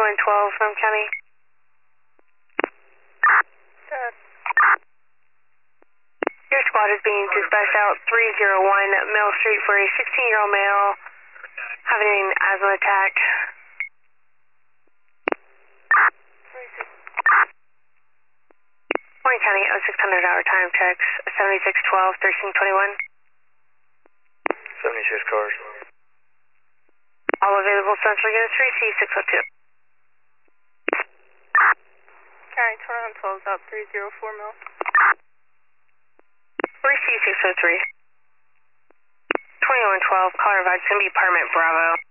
2112 from County. Your squad is being dispatched out 301 Mill Street for a 16-year-old male having an asthma attack. Morning County, 0600 hour time checks, 7612, 1321. 76 cars. All available sensor units, 3C602. County 2112 is out 304 mil. 3C603. 2112, caller advice, going to be Permit Bravo.